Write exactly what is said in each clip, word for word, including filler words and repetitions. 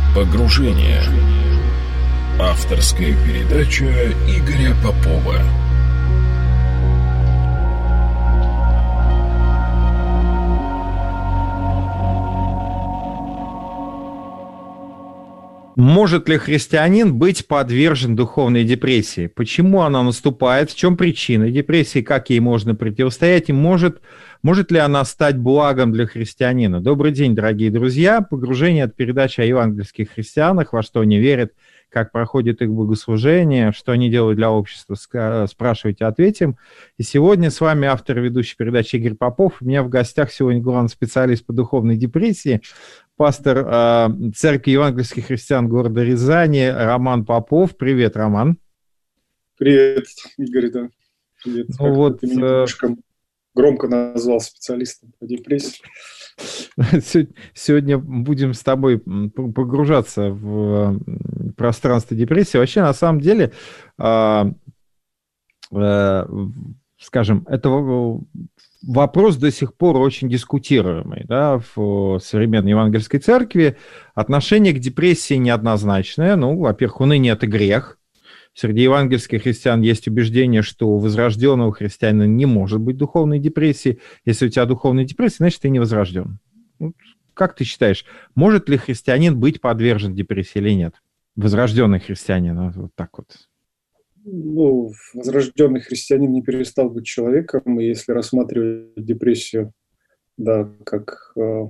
Погружение. Авторская передача Игоря Попова. Может ли христианин быть подвержен духовной депрессии? Почему она наступает? В чем причина депрессии? Как ей можно противостоять? И может, может ли она стать благом для христианина? Добрый день, дорогие друзья. Погружение — от передачи о евангельских христианах, во что они верят, как проходит их богослужение, что они делают для общества. Спрашивайте, ответим. И сегодня с вами автор и ведущий передачи Игорь Попов. У меня в гостях сегодня главный специалист по духовной депрессии, пастор э, Церкви евангельских христиан города Рязани Роман Попов. Привет, Роман. Привет, Игорь, да. Привет. Ну как вот, ты меня немножко громко назвал специалистом по депрессии. Сегодня будем с тобой погружаться в пространство депрессии. Вообще, на самом деле, э, э, скажем, это вопрос до сих пор очень дискутируемый, да, в современной евангельской церкви. Отношение к депрессии неоднозначное. Ну, во-первых, уныние – это грех. Среди евангельских христиан есть убеждение, что у возрожденного христианина не может быть духовной депрессии. Если у тебя духовная депрессия, значит, ты не возрожден. Как ты считаешь, может ли христианин быть подвержен депрессии или нет? Возрожденный христианин, вот так вот. Ну, возрожденный христианин не перестал быть человеком, и если рассматривать депрессию, да, как, э,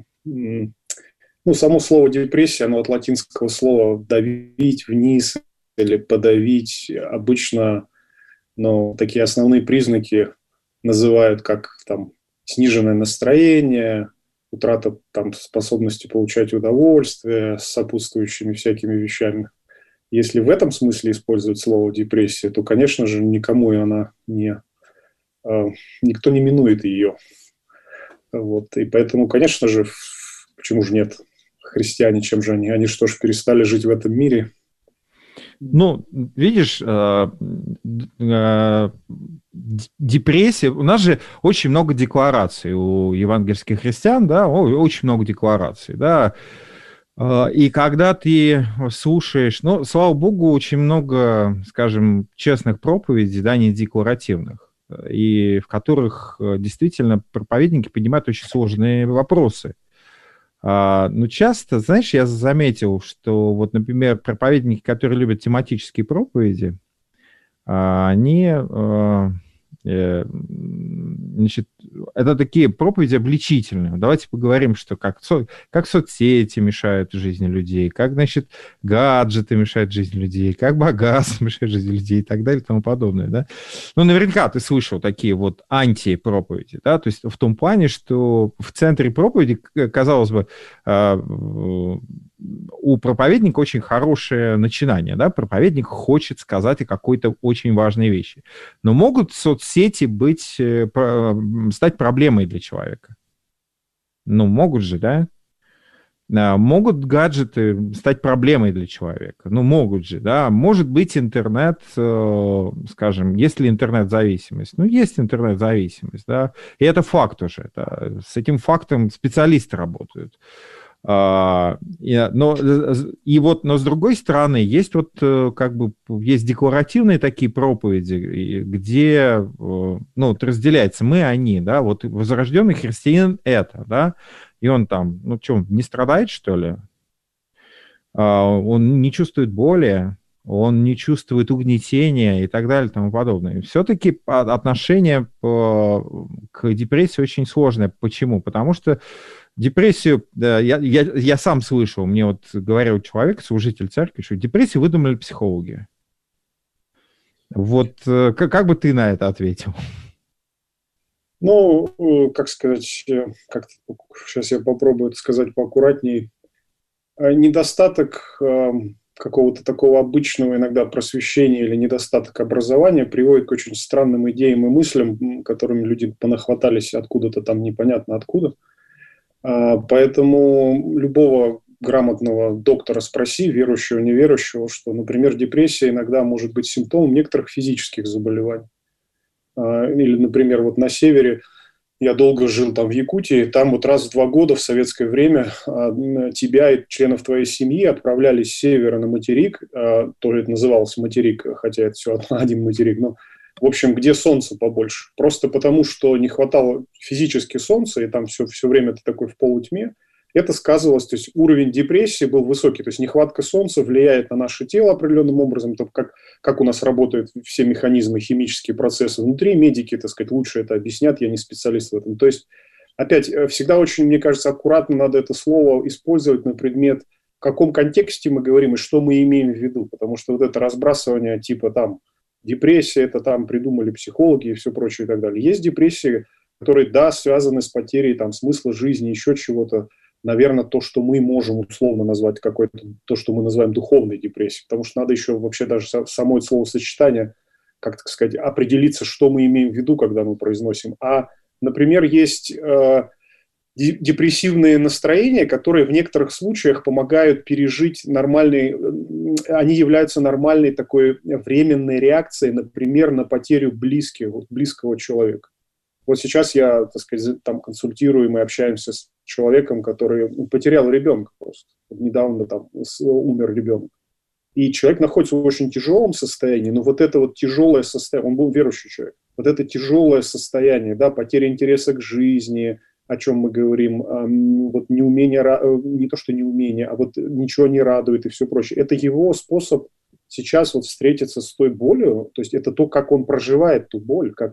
ну, само слово депрессия, оно от латинского слова давить вниз или подавить, обычно, ну, такие основные признаки называют как там сниженное настроение, утрата там способности получать удовольствие с сопутствующими всякими вещами. Если в этом смысле использовать слово депрессия, то, конечно же, никому она не... Э, никто не минует ее. Вот. И поэтому, конечно же, почему же нет? Христиане, чем же они? Они что ж, перестали жить в этом мире? Ну, видишь, э, э, депрессия... У нас же очень много деклараций у евангельских христиан, да, очень много деклараций, да. И когда ты слушаешь, ну, слава богу, очень много, скажем, честных проповедей, да, не декларативных, и в которых действительно проповедники поднимают очень сложные вопросы. Но часто, знаешь, я заметил, что вот, например, проповедники, которые любят тематические проповеди, они... Значит, это такие проповеди обличительные. Давайте поговорим, что как, со, как соцсети мешают жизни людей, как, значит, гаджеты мешают жизни людей, как богатство мешает жизни людей и так далее и тому подобное. Да? Ну, наверняка ты слышал такие вот антипроповеди, да, то есть в том плане, что в центре проповеди, казалось бы, у проповедника очень хорошее начинание, да, проповедник хочет сказать о какой-то очень важной вещи. Но могут соцсети быть, стать проблемой для человека? Ну, могут же, да? Могут гаджеты стать проблемой для человека? Ну, могут же, да? Может быть интернет, скажем, есть ли интернет-зависимость? Ну, есть интернет-зависимость, да? И это факт уже, да? С этим фактом специалисты работают. Uh, и, но, и вот, но с другой стороны, есть вот как бы есть декларативные такие проповеди, где ну, вот разделяется мы, они, да, вот возрожденный христианин это, да, и он там, ну что, не страдает, что ли? Uh, он не чувствует боли, он не чувствует угнетения и так далее и тому подобное. Все-таки отношение к депрессии очень сложное. Почему? Потому что депрессию, да, я, я, я сам слышал, мне вот говорил человек, служитель церкви, что депрессию выдумали психологи. Вот как, как бы ты на это ответил? Ну, как сказать, как сейчас я попробую это сказать поаккуратнее. Недостаток какого-то такого обычного иногда просвещения или недостаток образования приводит к очень странным идеям и мыслям, которыми люди понахватались откуда-то там непонятно откуда. Поэтому любого грамотного доктора спроси, верующего, неверующего, что, например, депрессия иногда может быть симптомом некоторых физических заболеваний. Или, например, вот на севере я долго жил там в Якутии, там вот раз в два года в советское время тебя и членов твоей семьи отправляли с севера на материк, то ли это называлось материк, хотя это все один материк, но в общем, где солнца побольше. Просто потому, что не хватало физически солнца, и там все, все время ты такой в полутьме, это сказывалось, то есть уровень депрессии был высокий, то есть нехватка солнца влияет на наше тело определенным образом, то как, как у нас работают все механизмы, химические процессы внутри, медики, так сказать, лучше это объяснят, я не специалист в этом. То есть, опять, всегда очень, мне кажется, аккуратно надо это слово использовать на предмет, в каком контексте мы говорим и что мы имеем в виду, потому что вот это разбрасывание типа там депрессия, это там придумали психологи и все прочее и так далее. Есть депрессии, которые, да, связаны с потерей там смысла жизни, еще чего-то, наверное, то, что мы можем условно назвать какой-то, то, что мы называем духовной депрессией, потому что надо еще вообще даже само словосочетание, как так сказать, определиться, что мы имеем в виду, когда мы произносим. А, например, есть э, депрессивные настроения, которые в некоторых случаях помогают пережить нормальный, они являются нормальной такой временной реакцией, например, на потерю близкого, близкого человека. Вот сейчас я, так сказать, там консультирую, мы общаемся с человеком, который потерял ребенка просто. Недавно там умер ребенок. И человек находится в очень тяжелом состоянии, но вот это вот тяжелое состояние, он был верующий человек, вот это тяжелое состояние, да, потеря интереса к жизни, о чем мы говорим, вот неумение, не то что неумение, а вот ничего не радует и все прочее. Это его способ сейчас вот встретиться с той болью, то есть это то, как он проживает ту боль, как...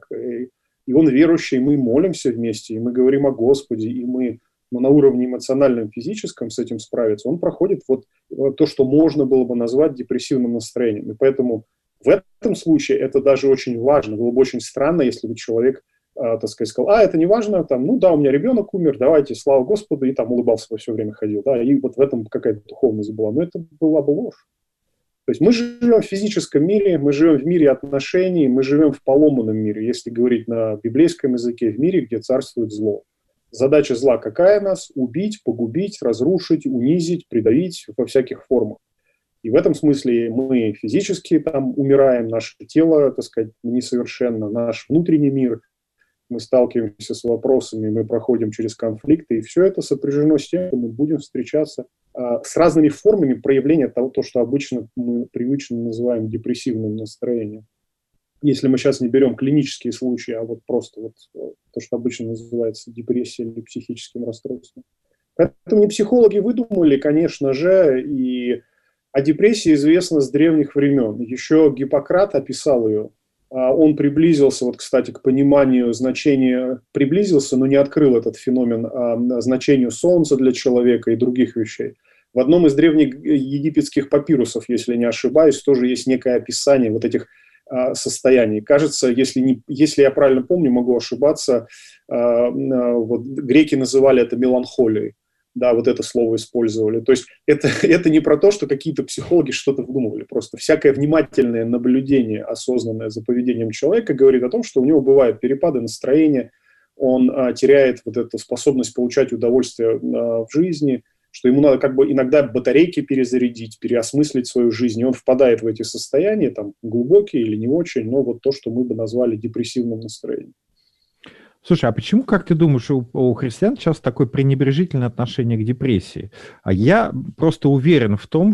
И он верующий, и мы молимся вместе, и мы говорим о Господе, и мы ну, на уровне эмоциональном, физическом с этим справиться. Он проходит вот то, что можно было бы назвать депрессивным настроением. И поэтому в этом случае это даже очень важно. Было бы очень странно, если бы человек, э, так сказать, сказал, а, это не важно, там, ну да, у меня ребенок умер, давайте, слава Господу, и там улыбался во все время ходил. Да, и вот в этом какая-то духовность была. Но это была бы ложь. То есть мы живем в физическом мире, мы живем в мире отношений, мы живем в поломанном мире, если говорить на библейском языке, в мире, где царствует зло. Задача зла какая нас? Убить, погубить, разрушить, унизить, придавить во всяких формах. И в этом смысле мы физически там умираем, наше тело, так сказать, несовершенно, наш внутренний мир, мы сталкиваемся с вопросами, мы проходим через конфликты, и все это сопряжено с тем, что мы будем встречаться а, с разными формами проявления того, то, что обычно мы привычно называем депрессивным настроением. Если мы сейчас не берем клинические случаи, а вот просто вот то, что обычно называется депрессией или психическим расстройством. Поэтому не психологи выдумали, конечно же, и о депрессии известно с древних времен. Еще Гиппократ описал ее. Он приблизился, вот, кстати, к пониманию значения, приблизился, но не открыл этот феномен а, значению солнца для человека и других вещей. В одном из древних египетских папирусов, если не ошибаюсь, тоже есть некое описание вот этих а, состояний. Кажется, если, не, если я правильно помню, могу ошибаться, а, а, вот, греки называли это меланхолией. Да, вот это слово использовали. То есть это, это не про то, что какие-то психологи что-то выдумывали. Просто всякое внимательное наблюдение, осознанное за поведением человека говорит о том, что у него бывают перепады настроения, он а, теряет вот эту способность получать удовольствие а, в жизни, что ему надо как бы иногда батарейки перезарядить, переосмыслить свою жизнь, и он впадает в эти состояния, там, глубокие или не очень, но вот то, что мы бы назвали депрессивным настроением. Слушай, а почему, как ты думаешь, у, у христиан сейчас такое пренебрежительное отношение к депрессии? А я просто уверен в том,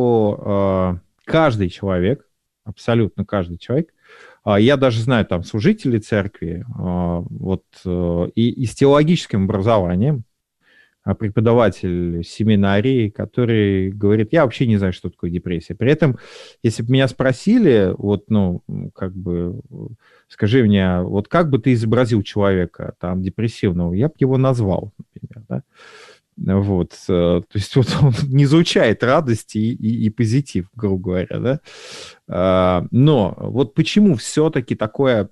что э, каждый человек, абсолютно каждый человек, э, я даже знаю там служителей церкви, э, вот, э, и, и с теологическим образованием, преподаватель семинарии, который говорит, я вообще не знаю, что такое депрессия. При этом, если бы меня спросили, вот, ну, как бы, скажи мне, вот как бы ты изобразил человека там депрессивного, я бы его назвал, например, да? Вот, то есть вот он не излучает радости и, и, и позитив, грубо говоря, да. Но вот почему все-таки такое,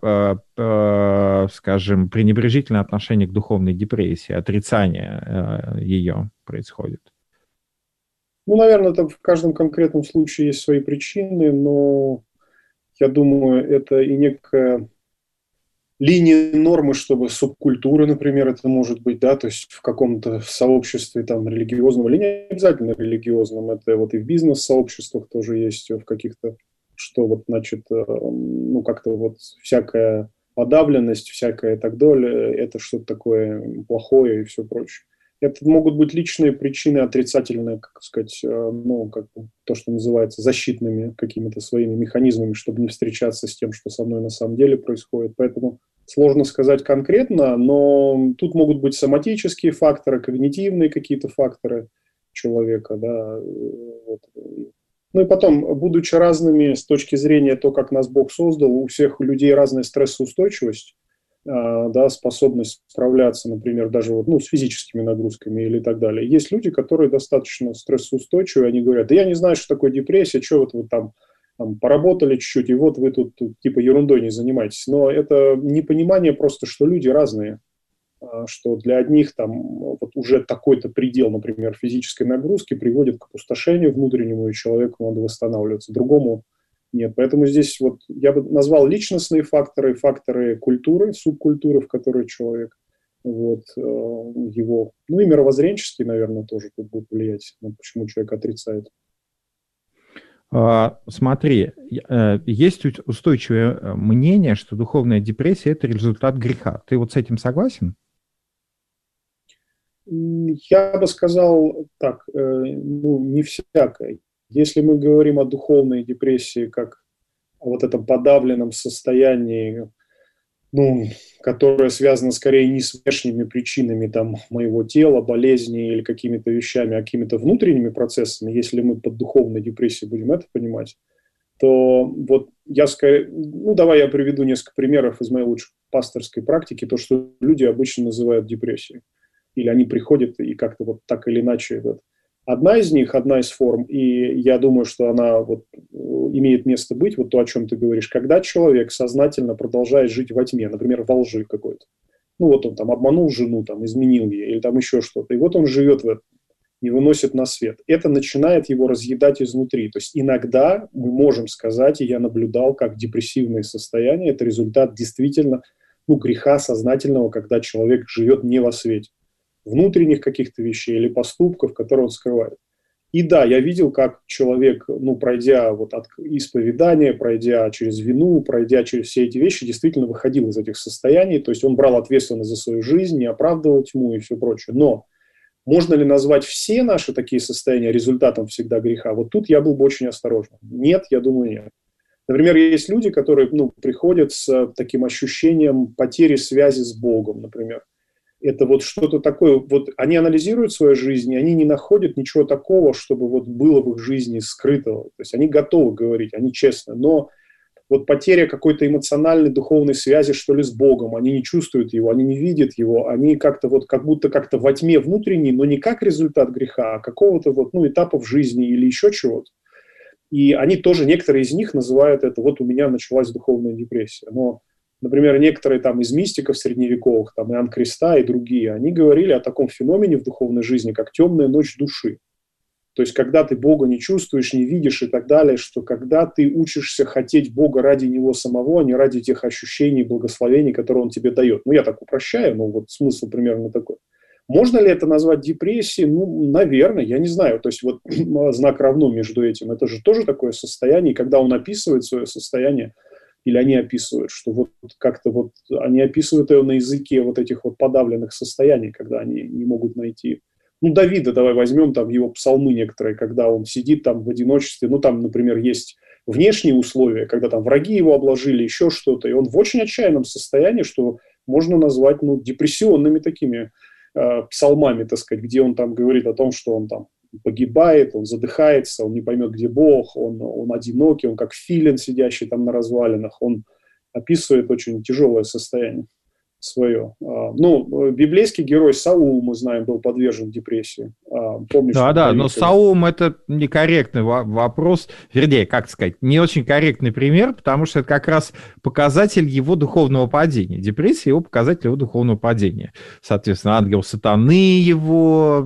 скажем, пренебрежительное отношение к духовной депрессии, отрицание ее происходит? Ну, наверное, там в каждом конкретном случае есть свои причины, но я думаю, это и некая линии нормы, чтобы субкультуры, например, это может быть, да, то есть в каком-то сообществе там религиозном, или не обязательно религиозном, это вот и в бизнес-сообществах тоже есть, в каких-то, что вот, значит, ну, как-то вот всякое подавленность всякая и так далее, это что-то такое плохое и все прочее. Это могут быть личные причины, отрицательные, как сказать, ну, как бы то, что называется защитными какими-то своими механизмами, чтобы не встречаться с тем, что со мной на самом деле происходит. Поэтому сложно сказать конкретно, но тут могут быть соматические факторы, когнитивные какие-то факторы человека, да. Вот. Ну и потом, будучи разными с точки зрения того, как нас Бог создал, у всех людей разная стрессоустойчивость, да, способность справляться, например, даже вот, ну, с физическими нагрузками или так далее. Есть люди, которые достаточно стрессоустойчивы, они говорят, да я не знаю, что такое депрессия, что вот вы там, там поработали чуть-чуть, и вот вы тут, тут типа ерундой не занимаетесь. Но это непонимание просто, что люди разные, что для одних там вот уже такой-то предел, например, физической нагрузки приводит к опустошению внутреннему, и человеку надо восстанавливаться, другому нет. Поэтому здесь вот я бы назвал личностные факторы, факторы культуры, субкультуры, в которой человек, вот, его, ну и мировоззренческий, наверное, тоже тут будет влиять, ну, почему человек отрицает. Смотри, есть устойчивое мнение, что духовная депрессия – это результат греха. Ты вот с этим согласен? Я бы сказал так, ну, не всякой. Если мы говорим о духовной депрессии как о вот этом подавленном состоянии, ну, которое связано скорее не с внешними причинами там, моего тела, болезни или какими-то вещами, а какими-то внутренними процессами, если мы под духовной депрессией будем это понимать, то вот я скорее, ну, давай я приведу несколько примеров из моей лучшей пасторской практики, то, что люди обычно называют депрессией. Или они приходят и как-то вот так или иначе это. Одна из них, одна из форм, и я думаю, что она вот имеет место быть, вот то, о чем ты говоришь, когда человек сознательно продолжает жить во тьме, например, во лжи какой-то. Ну вот он там обманул жену, там, изменил ей, или там еще что-то. И вот он живет в этом, не выносит на свет. Это начинает его разъедать изнутри. То есть иногда мы можем сказать, и я наблюдал, как депрессивные состояния – это результат действительно, ну, греха сознательного, когда человек живет не во свете. Внутренних каких-то вещей или поступков, которые он скрывает. И да, я видел, как человек, ну, пройдя вот от исповедания, пройдя через вину, пройдя через все эти вещи, действительно выходил из этих состояний, то есть он брал ответственность за свою жизнь, не оправдывал тьму и все прочее. Но можно ли назвать все наши такие состояния результатом всегда греха? Вот тут я был бы очень осторожен. Нет, я думаю, нет. Например, есть люди, которые, ну, приходят с таким ощущением потери связи с Богом, например. Это вот что-то такое, вот они анализируют свою жизнь, и они не находят ничего такого, чтобы вот было в их жизни скрытого. То есть они готовы говорить, они честны, но вот потеря какой-то эмоциональной, духовной связи, что ли, с Богом, они не чувствуют его, они не видят его, они как-то вот, как будто как-то во тьме внутренней, но не как результат греха, а какого-то вот, ну, этапа в жизни или еще чего-то. И они тоже, некоторые из них называют это, вот у меня началась духовная депрессия. Но например, некоторые там из мистиков средневековых, там Иоанн Креста и другие, они говорили о таком феномене в духовной жизни, как темная ночь души. То есть, когда ты Бога не чувствуешь, не видишь и так далее, что когда ты учишься хотеть Бога ради Него самого, а не ради тех ощущений, благословений, которые Он тебе дает. Ну, я так упрощаю, но вот смысл примерно такой. Можно ли это назвать депрессией? Ну, наверное, я не знаю. То есть, вот знак равно между этим. Это же тоже такое состояние, и когда он описывает свое состояние, или они описывают, что вот как-то вот они описывают ее на языке вот этих вот подавленных состояний, когда они не могут найти. Ну, Давида давай возьмем, там его псалмы некоторые, когда он сидит там в одиночестве, ну, там, например, есть внешние условия, когда там враги его обложили, еще что-то, и он в очень отчаянном состоянии, что можно назвать, ну, депрессионными такими э, псалмами, так сказать, где он там говорит о том, что он там погибает, он задыхается, он не поймет, где Бог, он, он одинокий, он как филин, сидящий там на развалинах, он описывает очень тяжелое состояние свое. Ну, библейский герой Саул, мы знаем, был подвержен депрессии. Помнишь, да, да, но Саул это некорректный вопрос, вернее, как сказать, не очень корректный пример, потому что это как раз показатель его духовного падения. Депрессия его показатель его духовного падения. Соответственно, ангел сатаны его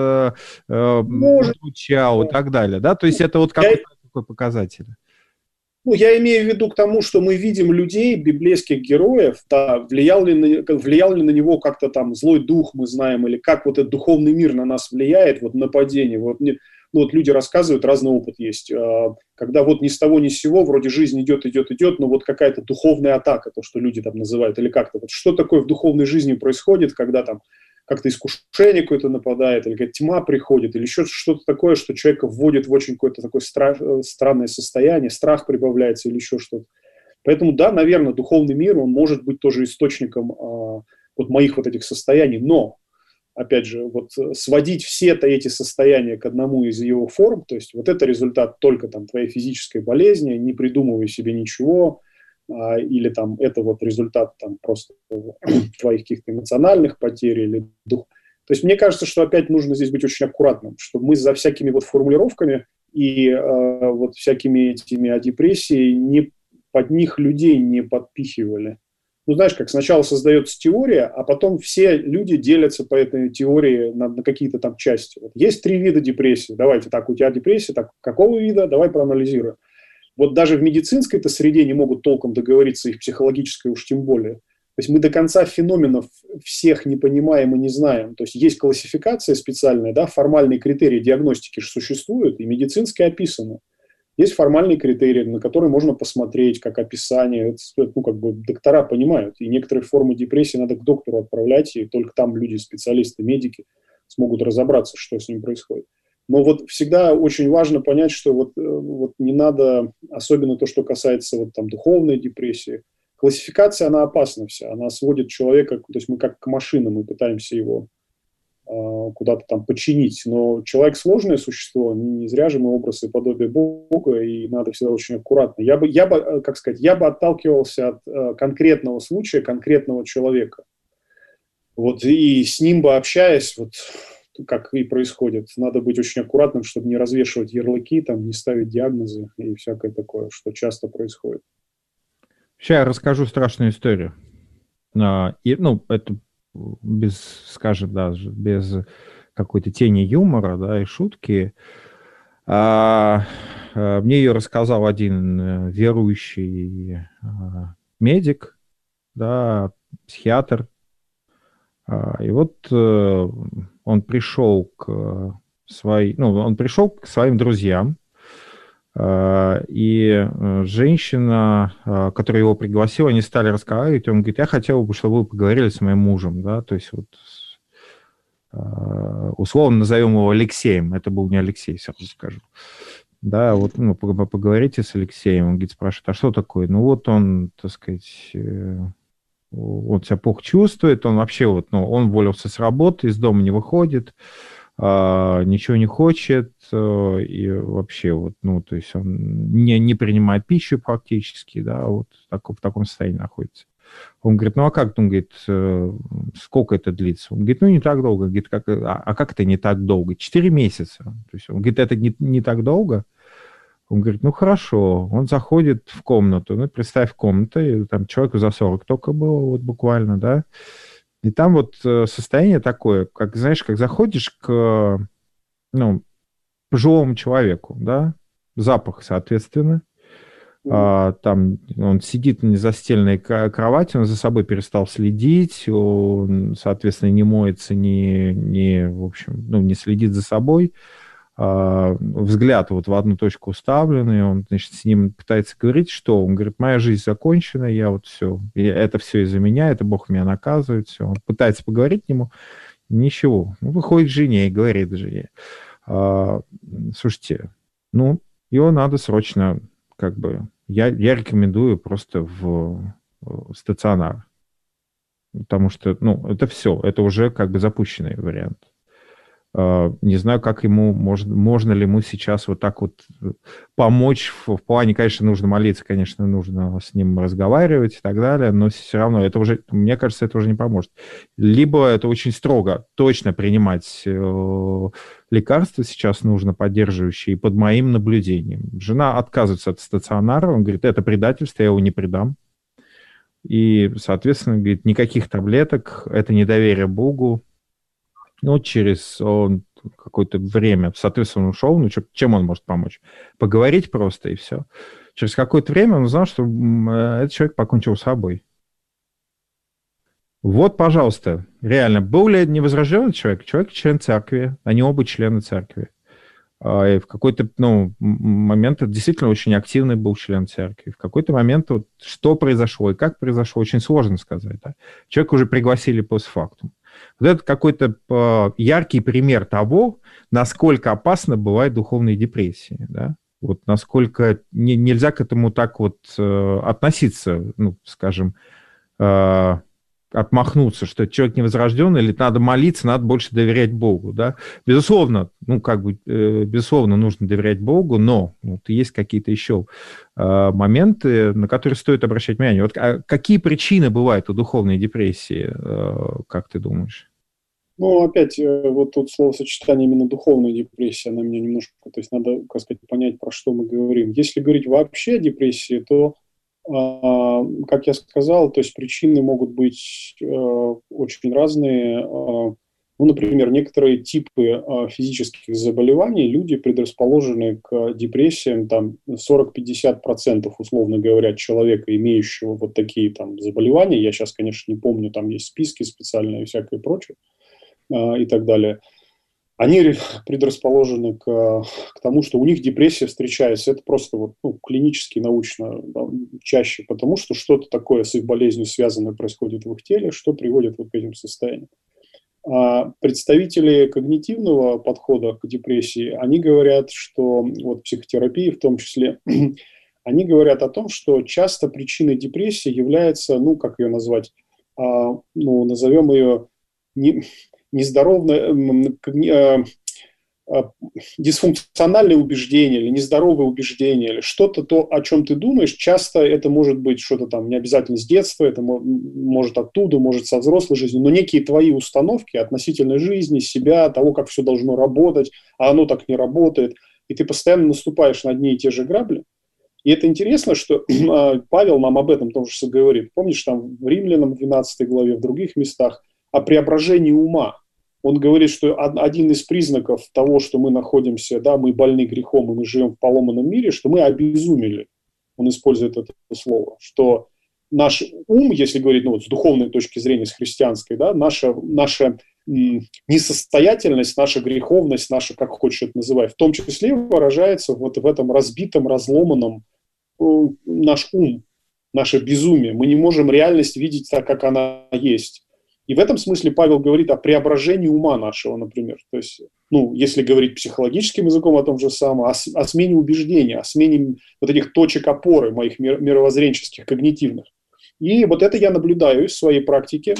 учал и так далее. Да? То есть это вот какой-то такой показатель. Ну, я имею в виду к тому, что мы видим людей, библейских героев, да, влиял ли на, влиял ли на него как-то там злой дух, мы знаем, или как вот этот духовный мир на нас влияет, вот нападение. Вот, ну, вот люди рассказывают, разный опыт есть. Когда вот ни с того ни с сего, вроде жизнь идет, идет, идет, но вот какая-то духовная атака, то, что люди там называют, или как-то. Вот что такое в духовной жизни происходит, когда там как-то искушение какое-то нападает, или какая-то тьма приходит, или еще что-то такое, что человека вводит в очень какое-то такое стра- странное состояние, страх прибавляется или еще что-то. Поэтому, да, наверное, духовный мир, он может быть тоже источником а, вот моих вот этих состояний, но, опять же, вот сводить все эти состояния к одному из его форм, то есть вот это результат только там твоей физической болезни, не придумывая себе ничего, а, или там это вот результат там просто твоих каких-то эмоциональных потерь или дух. То есть мне кажется, что опять нужно здесь быть очень аккуратным, чтобы мы за всякими вот формулировками и а, вот всякими этими о депрессии не под них людей не подпихивали. Ну, знаешь, как сначала создается теория, а потом все люди делятся по этой теории на, на какие-то там части. Вот есть три вида депрессии. Давайте так, у тебя депрессия, так, какого вида? Давай проанализируем. Вот даже в медицинской-то среде не могут толком договориться, их психологической уж тем более. То есть мы до конца феноменов всех не понимаем и не знаем. То есть есть классификация специальная, да, формальные критерии диагностики же существуют, и медицинские описаны. Есть формальные критерии, на которые можно посмотреть, как описание. Это, ну, как бы доктора понимают. И некоторые формы депрессии надо к доктору отправлять, и только там люди, специалисты, медики смогут разобраться, что с ним происходит. Но вот всегда очень важно понять, что вот, вот не надо, особенно то, что касается вот там духовной депрессии, классификация, она опасна вся. Она сводит человека, то есть мы как к машинам, мы пытаемся его куда-то там починить. Но человек сложное существо, не зря же мы образ и подобие Бога, и надо всегда очень аккуратно. Я бы, я бы, как сказать, я бы отталкивался от конкретного случая, конкретного человека. Вот, и с ним бы общаясь, вот как и происходит, надо быть очень аккуратным, чтобы не развешивать ярлыки, там, не ставить диагнозы и всякое такое, что часто происходит. Сейчас я расскажу страшную историю. И, ну, это без, скажем, даже без какой-то тени юмора, да, и шутки. А, а, мне ее рассказал один верующий а, медик, да, психиатр. А, и вот а, он пришел к своим, ну, он пришел к своим друзьям, а, и женщина, а, которая его пригласила, они стали разговаривать, и он говорит: я хотел бы, чтобы вы поговорили с моим мужем, да, то есть вот а, условно назовем его Алексеем, это был не Алексей, сразу скажу. Да, вот, ну, поговорите с Алексеем, он говорит, спрашивает, а что такое? Ну, вот он, так сказать, он себя плохо чувствует, он вообще вот, ну, он уволился с работы, из дома не выходит, а, ничего не хочет, и вообще вот, ну, то есть он не, не принимает пищу практически, да, вот так, в таком состоянии находится. Он говорит, ну, а как? Он говорит, сколько это длится? Он говорит, ну, не так долго. Он говорит, как, а, а как это не так долго? Четыре месяца. То есть он говорит, это не, не так долго? Он говорит, ну, хорошо. Он заходит в комнату, ну, представь, комната, и там человеку за сорок только было, вот буквально, да, и там вот состояние такое, как, знаешь, как заходишь к, ну, пожилому человеку, да, запах, соответственно, а, там он сидит на незастеленной кровати, он за собой перестал следить, он, соответственно, не моется, не, не, в общем, ну, не следит за собой, а, взгляд вот в одну точку уставленный, он, значит, с ним пытается говорить, что он говорит, моя жизнь закончена, я вот все, это все из-за меня, это Бог меня наказывает, все, он пытается поговорить к нему, ничего, ну, выходит к жене и говорит жене, а, слушайте, ну, его надо срочно, как бы, я, я рекомендую просто в, в стационар, потому что, ну, это все, это уже как бы запущенный вариант. Не знаю, как ему, можно, можно ли ему сейчас вот так вот помочь в, в плане, конечно, нужно молиться, конечно, нужно с ним разговаривать и так далее, но все равно это уже, мне кажется, это уже не поможет. Либо это очень строго, точно принимать э, лекарства сейчас нужно, поддерживающие, под моим наблюдением. Жена отказывается от стационара, он говорит, это предательство, я его не предам. И, соответственно, говорит, никаких таблеток, это недоверие Богу. Ну, через он, какое-то время, соответственно, он ушел, ну, чем он может помочь? Поговорить просто, и все. Через какое-то время он узнал, что этот человек покончил с собой. Вот, пожалуйста, реально, был ли невозрожденный человек? Человек член церкви, они оба члены церкви. И в какой-то ну, момент это действительно очень активный был член церкви. В какой-то момент вот, что произошло и как произошло, очень сложно сказать. Да? Человека уже пригласили постфактум. Вот это какой-то яркий пример того, насколько опасно бывает духовная депрессия. Да? Вот насколько не, нельзя к этому так вот э, относиться, ну, скажем, э, отмахнуться, что человек невозрожденный, или надо молиться, надо больше доверять Богу, да. Безусловно, ну, как бы, э, безусловно, нужно доверять Богу, но вот есть какие-то еще э, моменты, на которые стоит обращать внимание. Вот а какие причины бывают у духовной депрессии, э, как ты думаешь? Ну, опять, вот тут словосочетание именно духовная депрессия, она меня немножко, то есть надо, как сказать, понять, про что мы говорим. Если говорить вообще о депрессии, то как я сказал, то есть причины могут быть э, очень разные. Э, ну, например, некоторые типы э, физических заболеваний люди предрасположены к депрессиям, там сорок-пятьдесят процентов, условно говоря, человека, имеющего вот такие там заболевания, я сейчас, конечно, не помню, там есть списки специальные и всякое прочее, э, и так далее, они предрасположены к, к тому, что у них депрессия встречается. Это просто вот, ну, клинически, научно, да, чаще, потому что что-то такое с их болезнью связанное происходит в их теле, что приводит вот к этим состояниям. А представители когнитивного подхода к депрессии, они говорят, что вот психотерапии в том числе, они говорят о том, что часто причиной депрессии является, ну, как ее назвать, а, ну, назовем ее не... нездоровое, дисфункциональное убеждение или нездоровое убеждение, или что-то то, о чем ты думаешь, часто это может быть что-то там не обязательно с детства, это может оттуда, может со взрослой жизни, но некие твои установки относительно жизни, себя, того, как все должно работать, а оно так не работает, и ты постоянно наступаешь на одни и те же грабли. И это интересно, что Павел нам об этом тоже говорит. Помнишь, там в Римлянам двенадцатой главе, в других местах, о преображении ума. Он говорит, что один из признаков того, что мы находимся, да, мы больны грехом, и мы живем в поломанном мире, что мы обезумели. Он использует это слово, что наш ум, если говорить, ну, вот, с духовной точки зрения, с христианской, да, наша, наша м, несостоятельность, наша греховность, наша, как хочешь это называй, в том числе выражается вот в этом разбитом, разломанном э, наш ум, наше безумие. Мы не можем реальность видеть так, как она есть. И в этом смысле Павел говорит о преображении ума нашего, например. То есть, ну, если говорить психологическим языком о том же самом, о, о смене убеждения, о смене вот этих точек опоры моих мировоззренческих, когнитивных. И вот это я наблюдаю в своей практике.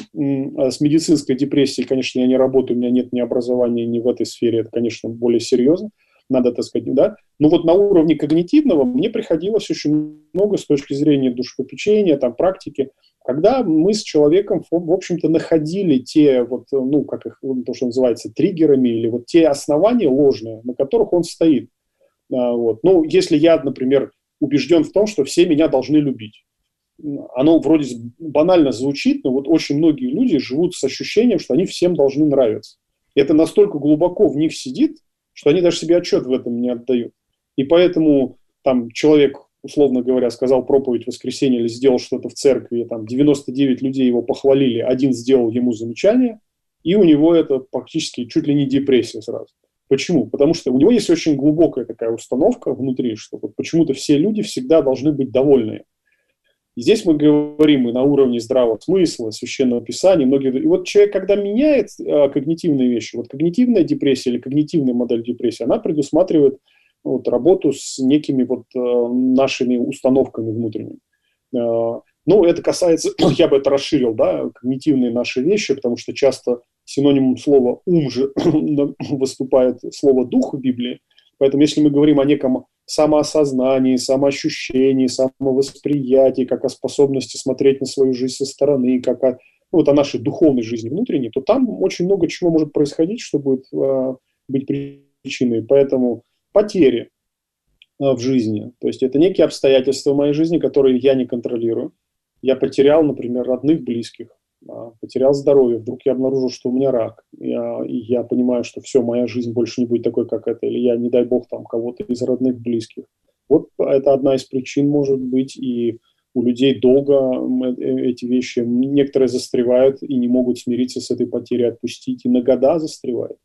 С медицинской депрессией, конечно, я не работаю, у меня нет ни образования, ни в этой сфере, это, конечно, более серьезно. Надо, так сказать, да. Но вот на уровне когнитивного мне приходилось очень много с точки зрения душепопечения, там, практики, когда мы с человеком, в общем-то, находили те, вот, ну, как их, то, что называется, триггерами, или вот те основания ложные, на которых он стоит. А, вот. Ну, если я, например, убежден в том, что все меня должны любить. Оно вроде банально звучит, но вот очень многие люди живут с ощущением, что они всем должны нравиться. И это настолько глубоко в них сидит, что они даже себе отчет в этом не отдают. И поэтому там человек, условно говоря, сказал проповедь в воскресенье или сделал что-то в церкви, там девяносто девять людей его похвалили, один сделал ему замечание, и у него это практически чуть ли не депрессия сразу. Почему? Потому что у него есть очень глубокая такая установка внутри, что вот почему-то все люди всегда должны быть довольны. И здесь мы говорим и на уровне здравого смысла, священного писания. Многие... И вот человек, когда меняет а, когнитивные вещи, вот когнитивная депрессия или когнитивная модель депрессии, она предусматривает вот, работу с некими вот а, нашими установками внутренними. А, ну, это касается, я бы это расширил, да, когнитивные наши вещи, потому что часто синонимом слова «ум» же выступает слово «дух» в Библии. Поэтому если мы говорим о неком самоосознании, самоощущении, самовосприятии, как о способности смотреть на свою жизнь со стороны, как о, ну, вот о нашей духовной жизни внутренней, то там очень много чего может происходить, что будет э, быть причиной. Поэтому потери э, в жизни, то есть это некие обстоятельства в моей жизни, которые я не контролирую. Я потерял, например, родных, близких, потерял здоровье, вдруг я обнаружил, что у меня рак, я, и я понимаю, что все, моя жизнь больше не будет такой, как это, или я, не дай бог, там кого-то из родных, близких. Вот это одна из причин может быть, и у людей долго эти вещи, некоторые застревают и не могут смириться с этой потерей, отпустить, и на года застревают.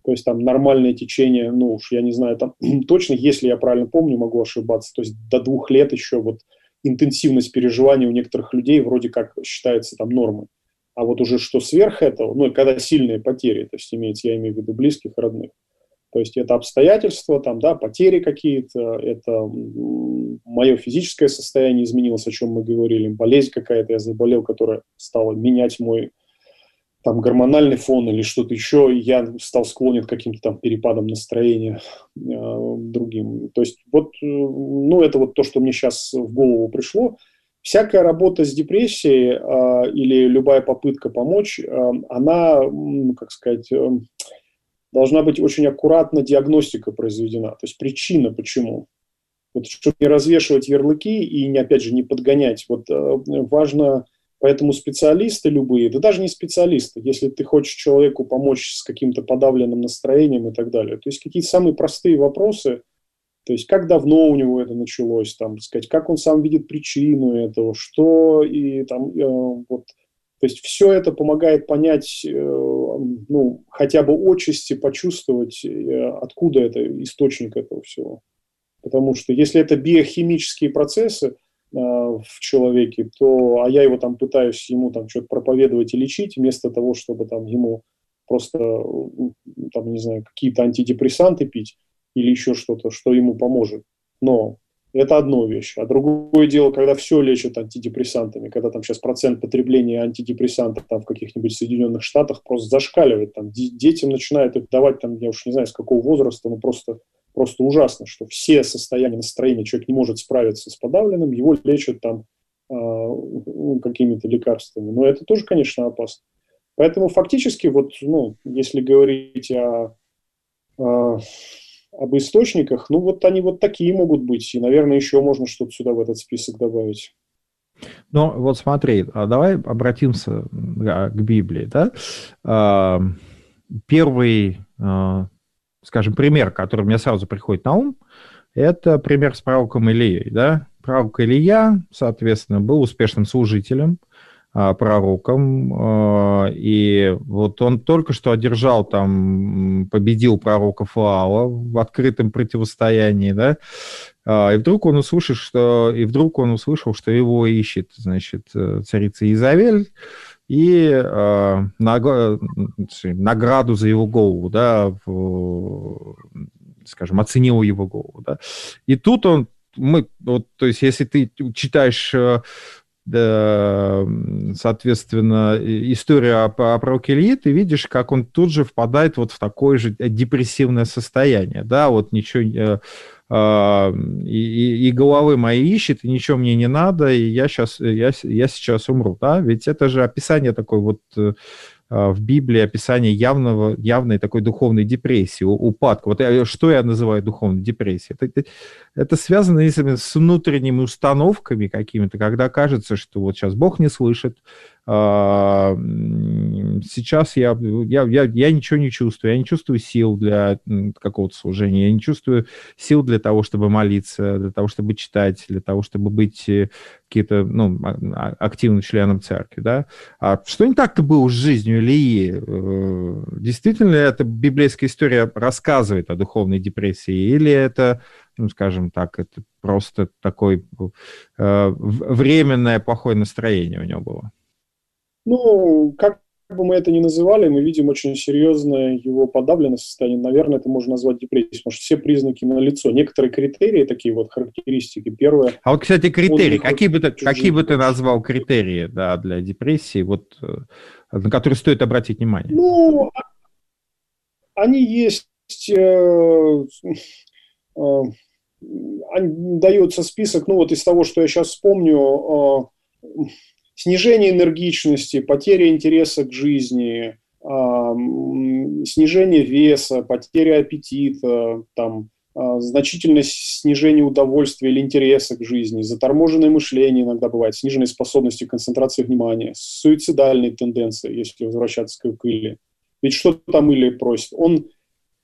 То есть там нормальное течение, ну уж я не знаю, там точно, если я правильно помню, могу ошибаться, то есть до двух лет еще вот интенсивность переживаний у некоторых людей вроде как считается там нормой. А вот уже что сверх этого, ну, когда сильные потери, то есть имеется, я имею в виду близких, родных, то есть это обстоятельства, там, да, потери какие-то, это мое физическое состояние изменилось, о чем мы говорили, болезнь какая-то, я заболел, которая стала менять мой там гормональный фон или что-то еще, и я стал склонен к каким-то там перепадам настроения э, другим. То есть вот, э, ну, это вот то, что мне сейчас в голову пришло. Всякая работа с депрессией э, или любая попытка помочь, э, она, э, как сказать, э, должна быть очень аккуратно диагностика произведена. То есть причина почему. Вот, чтобы не развешивать ярлыки и, не, опять же, не подгонять. Вот э, важно... Поэтому специалисты любые, да даже не специалисты, если ты хочешь человеку помочь с каким-то подавленным настроением и так далее, то есть какие-то самые простые вопросы, то есть как давно у него это началось, там, сказать, как он сам видит причину этого, что и там, э, вот, то есть все это помогает понять, э, ну, хотя бы отчасти почувствовать, э, откуда это источник этого всего. Потому что если это биохимические процессы в человеке, то, а я его там пытаюсь ему там что-то проповедовать и лечить, вместо того, чтобы там ему просто, там, не знаю, какие-то антидепрессанты пить или еще что-то, что ему поможет. Но это одно вещь. А другое дело, когда все лечат антидепрессантами, когда там сейчас процент потребления антидепрессантов там в каких-нибудь Соединенных Штатах просто зашкаливает. Там детям начинают их давать, там, я уж не знаю, с какого возраста, но просто Просто ужасно, что все состояния настроения человек не может справиться с подавленным, его лечат там э, какими-то лекарствами. Но это тоже, конечно, опасно. Поэтому фактически, вот, ну, если говорить о, о, об источниках, ну вот они вот такие могут быть. И, наверное, еще можно что-то сюда в этот список добавить. Ну, вот смотри, давай обратимся к Библии. Да? Первый... Скажем, пример, который мне сразу приходит на ум, это пример с пророком Илией. Да? Пророк Илия, соответственно, был успешным служителем, пророком, и вот он только что одержал, там, победил пророка Ваала в открытом противостоянии, да, и вдруг он услышал, что, и вдруг он услышал, что его ищет, значит, царица Иезавель, и э, награду за его голову, да, в, скажем, оценил его голову, да. И тут он, мы, вот, то есть, если ты читаешь, э, да, соответственно, историю о, о пророке Илии, ты видишь, как он тут же впадает вот в такое же депрессивное состояние, да, вот ничего... И, и головы мои ищет, и ничего мне не надо, и я сейчас, я, я сейчас умру, да? Ведь это же описание такой вот в Библии, описание явного, явной такой духовной депрессии, упадка. Вот я, что я называю духовной депрессией? Это, это связано с внутренними установками какими-то, когда кажется, что вот сейчас Бог не слышит, сейчас я, я, я, я ничего не чувствую, я не чувствую сил для какого-то служения, я не чувствую сил для того, чтобы молиться, для того, чтобы читать, для того, чтобы быть каким-то, ну, активным членом церкви, да? А что не так-то было с жизнью Илии? Действительно ли эта библейская история рассказывает о духовной депрессии, или это, ну, скажем так, это просто такое э, временное плохое настроение у него было? Ну, как бы мы это ни называли, мы видим очень серьезное его подавленное состояние. Наверное, это можно назвать депрессией, потому что все признаки налицо. Некоторые критерии, такие вот характеристики. Первое. А вот, кстати, критерии. Какие бы ты, какие бы ты назвал критерии, да, для депрессии, вот, на которые стоит обратить внимание? Ну, они есть. Э, э, дается список, ну вот из того, что я сейчас вспомню. Э, Снижение энергичности, потеря интереса к жизни, э, снижение веса, потеря аппетита, там, э, значительное снижение удовольствия или интереса к жизни, заторможенное мышление иногда бывает, сниженные способности концентрации внимания, суицидальные тенденции, если возвращаться к Илии. Ведь что там Илия просит? Он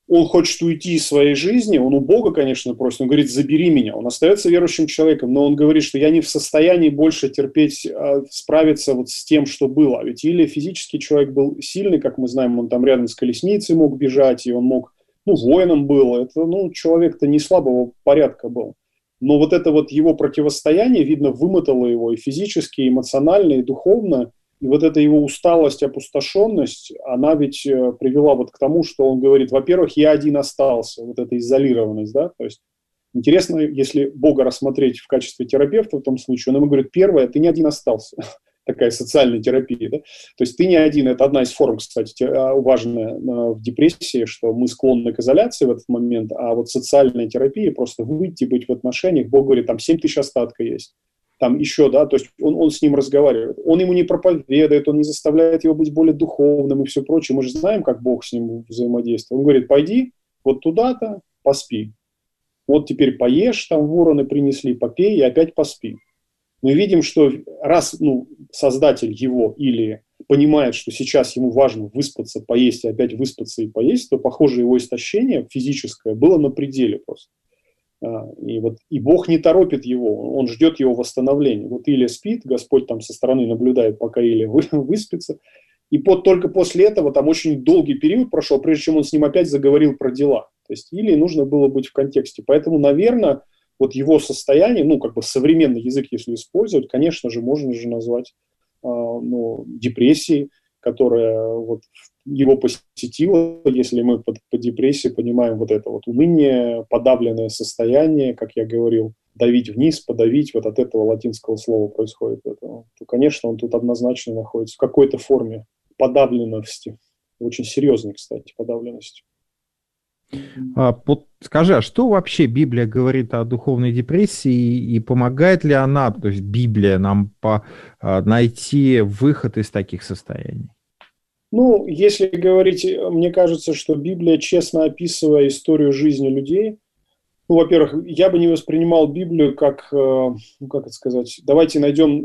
он хочет уйти из своей жизни, он у Бога, конечно, просит, он говорит, забери меня. Он остается верующим человеком, но он говорит, что я не в состоянии больше терпеть, справиться вот с тем, что было. Ведь или физический человек был сильный, как мы знаем, он там рядом с колесницей мог бежать, и он мог, ну, воином был, это, ну, человек-то не слабого порядка был. Но вот это вот его противостояние, видно, вымотало его и физически, и эмоционально, и духовно. И вот эта его усталость, опустошенность, она ведь привела вот к тому, что он говорит, во-первых, я один остался, вот эта изолированность, да, то есть интересно, если Бога рассмотреть в качестве терапевта в том случае, он ему говорит, первое, ты не один остался, такая социальная терапия, да, то есть ты не один, это одна из форм, кстати, важная в депрессии, что мы склонны к изоляции в этот момент, а вот социальная терапия, просто выйти, быть в отношениях, Бог говорит, там семь тысяч остатка есть. Там еще, да, то есть он, он с ним разговаривает. Он ему не проповедует, он не заставляет его быть более духовным и все прочее. Мы же знаем, как Бог с ним взаимодействует. Он говорит, пойди вот туда-то, поспи. Вот теперь поешь, там вороны принесли, попей и опять поспи. Мы видим, что раз ну, создатель его или понимает, что сейчас ему важно выспаться, поесть и опять выспаться и поесть, то, похоже, его истощение физическое было на пределе просто. И, вот, и Бог не торопит его, он ждет его восстановления. Вот Илия спит, Господь там со стороны наблюдает, пока Илия выспится. И под, только после этого там очень долгий период прошел, прежде чем он с ним опять заговорил про дела. То есть Илии нужно было быть в контексте. Поэтому, наверное, вот его состояние, ну, как бы современный язык, если использовать, конечно же, можно же назвать э, ну, депрессией, которая вот его посетила, если мы под, под депрессией понимаем вот это вот уныние, подавленное состояние, как я говорил, давить вниз, подавить, вот от этого латинского слова происходит это, то, конечно, он тут однозначно находится в какой-то форме подавленности, очень серьезной, кстати, подавленности. А, под, скажи, а что вообще Библия говорит о духовной депрессии и помогает ли она, то есть Библия, нам по, а, найти выход из таких состояний? Ну, если говорить, мне кажется, что Библия, честно описывая историю жизни людей, ну, во-первых, я бы не воспринимал Библию как, ну, как это сказать, давайте найдем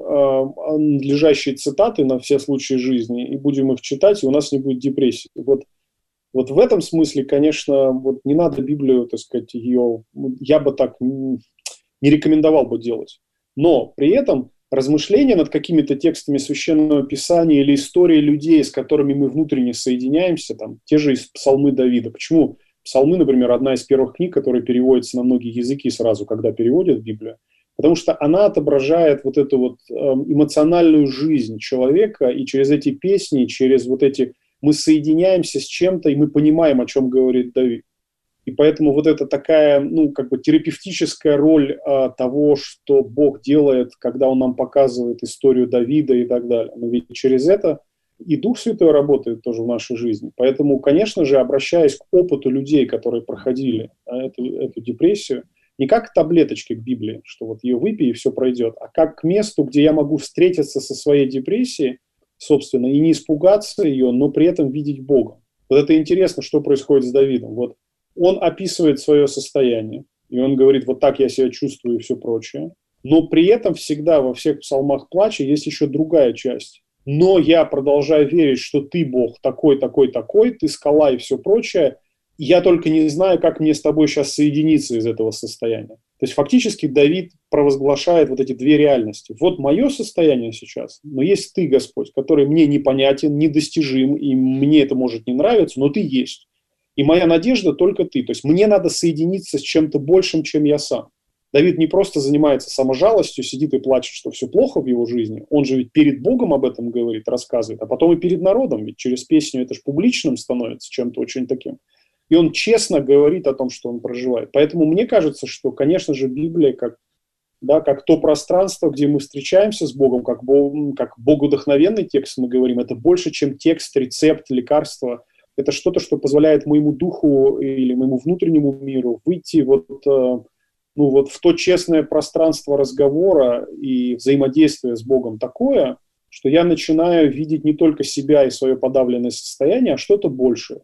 надлежащие цитаты на все случаи жизни и будем их читать, и у нас не будет депрессии. Вот, вот в этом смысле, конечно, вот не надо Библию, так сказать, ее, я бы так не рекомендовал бы делать. Но при этом размышления над какими-то текстами Священного Писания или истории людей, с которыми мы внутренне соединяемся, там, те же псалмы Давида. Почему псалмы, например, одна из первых книг, которая переводится на многие языки сразу, когда переводят Библию? Потому что она отображает вот эту вот эмоциональную жизнь человека, и через эти песни, через вот эти мы соединяемся с чем-то, и мы понимаем, о чем говорит Давид. И поэтому вот это такая, ну, как бы терапевтическая роль а, того, что Бог делает, когда Он нам показывает историю Давида и так далее. Но ведь через это и Дух Святой работает тоже в нашей жизни. Поэтому, конечно же, обращаясь к опыту людей, которые проходили эту, эту депрессию, не как к таблеточке, к Библии, что вот ее выпей и все пройдет, а как к месту, где я могу встретиться со своей депрессией, собственно, и не испугаться ее, но при этом видеть Бога. Вот это интересно, что происходит с Давидом. Вот он описывает свое состояние, и он говорит, вот так я себя чувствую и все прочее. Но при этом всегда во всех псалмах плача есть еще другая часть. Но я продолжаю верить, что ты, Бог, такой, такой, такой, ты скала и все прочее. Я только не знаю, как мне с тобой сейчас соединиться из этого состояния. То есть фактически Давид провозглашает вот эти две реальности. Вот мое состояние сейчас, но есть ты, Господь, который мне непонятен, недостижим, и мне это может не нравиться, но ты есть. И моя надежда только ты. То есть мне надо соединиться с чем-то большим, чем я сам. Давид не просто занимается саможалостью, сидит и плачет, что все плохо в его жизни. Он же ведь перед Богом об этом говорит, рассказывает, а потом и перед народом. Ведь через песню это же публичным становится, чем-то очень таким. И он честно говорит о том, что он проживает. Поэтому мне кажется, что, конечно же, Библия как, да, как то пространство, где мы встречаемся с Богом, как, Бог, как богодухновенный текст мы говорим, это больше, чем текст, рецепт, лекарство. Это что-то, что позволяет моему духу или моему внутреннему миру выйти вот, ну, вот в то честное пространство разговора и взаимодействия с Богом такое, что я начинаю видеть не только себя и свое подавленное состояние, а что-то большее.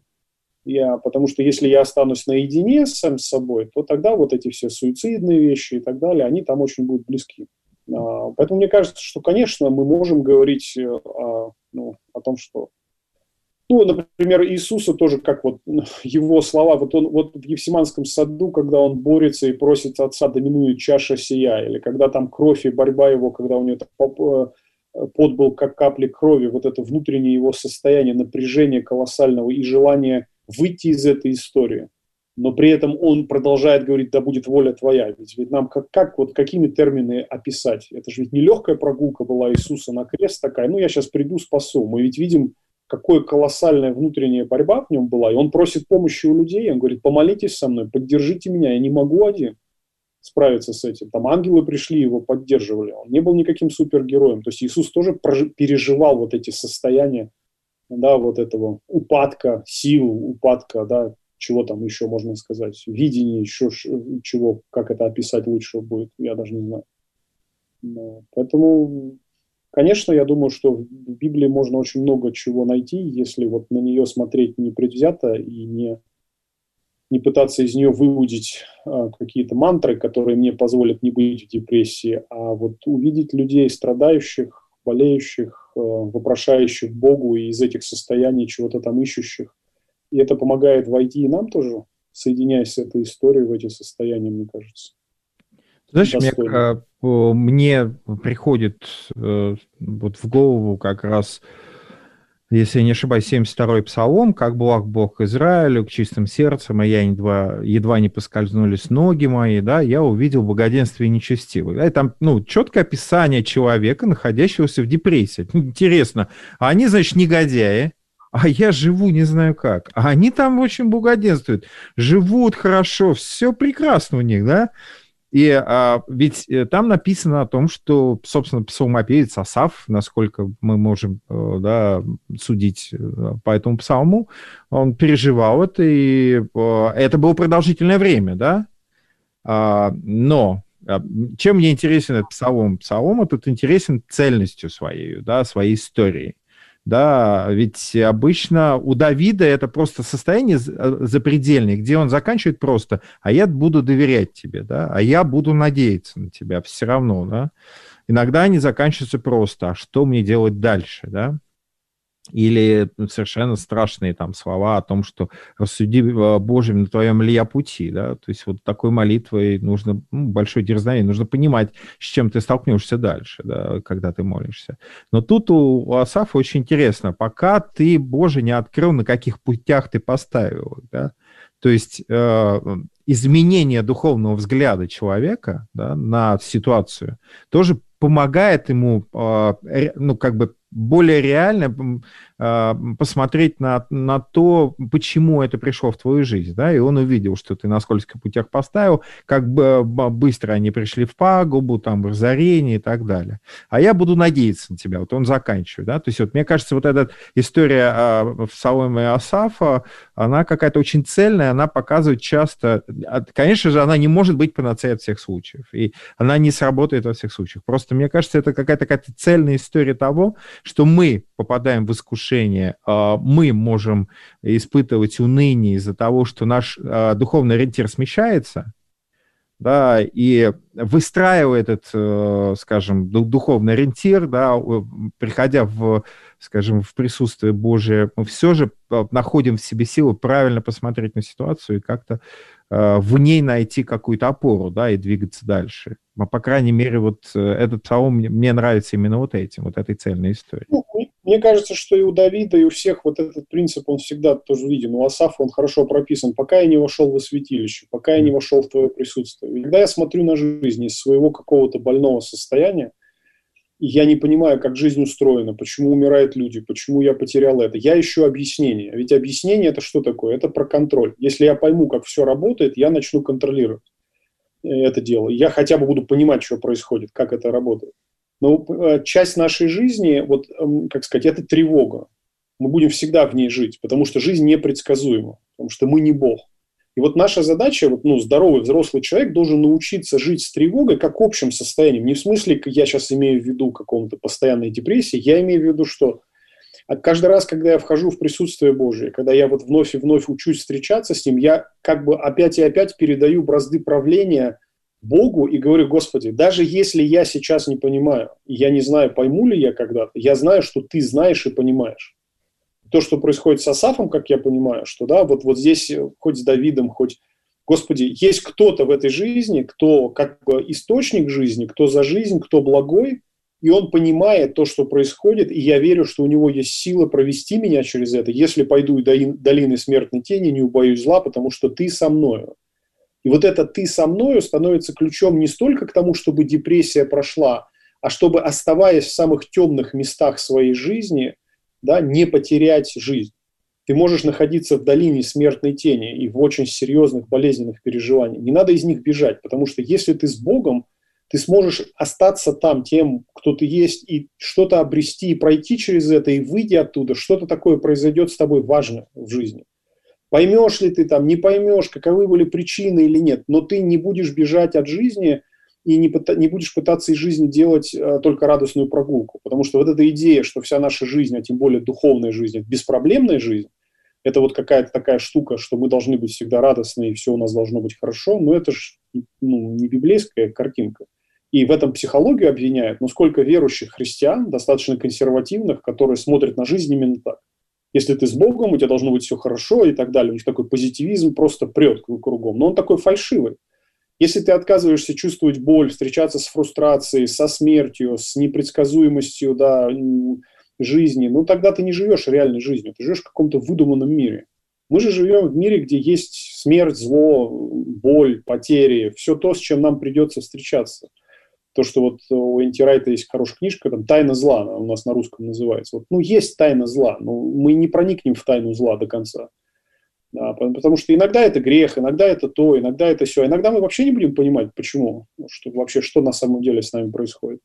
Я, потому что если я останусь наедине с сам собой, то тогда вот эти все суицидные вещи и так далее, они там очень будут близки. А, поэтому мне кажется, что, конечно, мы можем говорить о, ну, о том, что Ну, например, Иисуса тоже, как вот его слова, вот он вот в Гефсиманском саду, когда он борется и просит Отца, доминует чаша сия, или когда там кровь и борьба его, когда у него пот был как капли крови, вот это внутреннее его состояние, напряжение колоссального и желание выйти из этой истории. Но при этом он продолжает говорить: да будет воля твоя. Ведь, ведь нам как, как, вот какими терминами описать? Это же ведь не легкая прогулка была Иисуса на крест такая, ну я сейчас приду, спасу. Мы ведь видим, какая колоссальная внутренняя борьба в нем была, и он просит помощи у людей, он говорит: помолитесь со мной, поддержите меня, я не могу один справиться с этим. Там ангелы пришли, его поддерживали, он не был никаким супергероем. То есть Иисус тоже прожи- переживал вот эти состояния, да, вот этого упадка сил, упадка, да, чего там еще можно сказать, видение, еще чего, как это описать лучше будет, я даже не знаю. Но, поэтому... Конечно, я думаю, что в Библии можно очень много чего найти, если вот на нее смотреть непредвзято и не, не пытаться из нее выудить а, какие-то мантры, которые мне позволят не быть в депрессии, а вот увидеть людей страдающих, болеющих, а, вопрошающих Богу и из этих состояний чего-то там ищущих. И это помогает войти и нам тоже, соединяясь с этой историей в эти состояния, мне кажется. Знаешь, мне, мне приходит э, вот в голову как раз, если я не ошибаюсь, семьдесят второй псалом: «Как благ Бог Израилю, к чистым сердцем, и я едва, едва не поскользнулись ноги мои, да, я увидел благоденствие нечестивых». Да, и там, ну, четкое описание человека, находящегося в депрессии. Интересно, а они, значит, негодяи, а я живу не знаю как. А они там очень благоденствуют, живут хорошо, все прекрасно у них, да. И а, ведь там написано о том, что, собственно, псалмопевец Асаф, насколько мы можем, да, судить по этому псалму, он переживал это, и это было продолжительное время, да. А, но чем мне интересен этот псалом? Псалом этот интересен цельностью своей, да, своей историей. Да, ведь обычно у Давида это просто состояние запредельное, где он заканчивает просто: а я буду доверять тебе, да, а я буду надеяться на тебя все равно, да. Иногда они заканчиваются просто: а что мне делать дальше, да. Или совершенно страшные там слова о том, что рассуди, Боже, на твоем ли я пути, да, то есть вот такой молитвой нужно, ну, большое дерзновение, нужно понимать, с чем ты столкнешься дальше, да, когда ты молишься. Но тут у Асафа очень интересно: пока ты, Боже, не открыл, на каких путях ты поставил, да, то есть э, изменение духовного взгляда человека, да, на ситуацию тоже помогает ему, э, ну, как бы более реально э, посмотреть на, на то, почему это пришло в твою жизнь, да, и он увидел, что ты на скольких путях поставил, как бы быстро они пришли в пагубу, там, в разорение и так далее. А я буду надеяться на тебя. Вот он заканчивает, да, то есть вот мне кажется, вот эта история э, в псалме Асафа, она какая-то очень цельная, она показывает часто, конечно же, она не может быть панацеей от всех случаев, и она не сработает во всех случаях. Просто мне кажется, это какая-то, какая-то цельная история того, что мы попадаем в искушение, мы можем испытывать уныние из-за того, что наш духовный ориентир смещается, да, и выстраивая этот, скажем, духовный ориентир, да, приходя в, скажем, в присутствие Божие, мы все же находим в себе силу правильно посмотреть на ситуацию и как-то в ней найти какую-то опору, да, и двигаться дальше. Но, по крайней мере, вот этот псалом мне нравится именно вот этим, вот этой цельной историей. Ну, мне кажется, что и у Давида, и у всех вот этот принцип, он всегда тоже виден. У Асафа он хорошо прописан: пока я не вошел во святилище, пока я не вошел в твое присутствие. И когда я смотрю на жизнь из своего какого-то больного состояния, и я не понимаю, как жизнь устроена, почему умирают люди, почему я потерял это, я ищу объяснение. Ведь объяснение – это что такое? Это про контроль. Если я пойму, как все работает, я начну контролировать это дело. Я хотя бы буду понимать, что происходит, как это работает. Но часть нашей жизни, вот, как сказать, это тревога. Мы будем всегда в ней жить, потому что жизнь непредсказуема, потому что мы не Бог. И вот наша задача, вот, ну, здоровый взрослый человек должен научиться жить с тревогой как общим состоянием. Не в смысле, я сейчас имею в виду какому-то постоянной депрессии, я имею в виду, что каждый раз, когда я вхожу в присутствие Божие, когда я вот вновь и вновь учусь встречаться с Ним, я как бы опять и опять передаю бразды правления Богу и говорю: Господи, даже если я сейчас не понимаю, я не знаю, пойму ли я когда-то, я знаю, что Ты знаешь и понимаешь. То, что происходит с Асафом, как я понимаю, что да, вот, вот здесь хоть с Давидом, хоть, Господи, есть кто-то в этой жизни, кто как бы источник жизни, кто за жизнь, кто благой, и он понимает то, что происходит, и я верю, что у него есть сила провести меня через это. Если пойду и долины смертной тени, не убоюсь зла, потому что ты со мною. И вот это «ты со мною» становится ключом не столько к тому, чтобы депрессия прошла, а чтобы, оставаясь в самых темных местах своей жизни, да, не потерять жизнь. Ты можешь находиться в долине смертной тени и в очень серьезных болезненных переживаниях. Не надо из них бежать, потому что если ты с Богом, ты сможешь остаться там тем, кто ты есть, и что-то обрести, и пройти через это, и выйти оттуда. Что-то такое произойдет с тобой важное в жизни. Поймешь ли ты там, не поймешь, каковы были причины или нет, но ты не будешь бежать от жизни и не, не будешь пытаться из жизни делать а, только радостную прогулку. Потому что вот эта идея, что вся наша жизнь, а тем более духовная жизнь, это беспроблемная жизнь, это вот какая-то такая штука, что мы должны быть всегда радостны, и все у нас должно быть хорошо, но это же ну, не библейская картинка. И в этом психологию обвиняют, но сколько верующих христиан, достаточно консервативных, которые смотрят на жизнь именно так. Если ты с Богом, у тебя должно быть все хорошо и так далее. У них такой позитивизм просто прет кругом. Но он такой фальшивый. Если ты отказываешься чувствовать боль, встречаться с фрустрацией, со смертью, с непредсказуемостью да, жизни, ну тогда ты не живешь реальной жизнью. Ты живешь в каком-то выдуманном мире. Мы же живем в мире, где есть смерть, зло, боль, потери. Все то, с чем нам придется встречаться. То, что вот у Энти Райта есть хорошая книжка, там «Тайна зла», она у нас на русском называется. Вот, ну, есть тайна зла, но мы не проникнем в тайну зла до конца. Да, потому что иногда это грех, иногда это то, иногда это все. Иногда мы вообще не будем понимать, почему, что вообще, что на самом деле с нами происходит.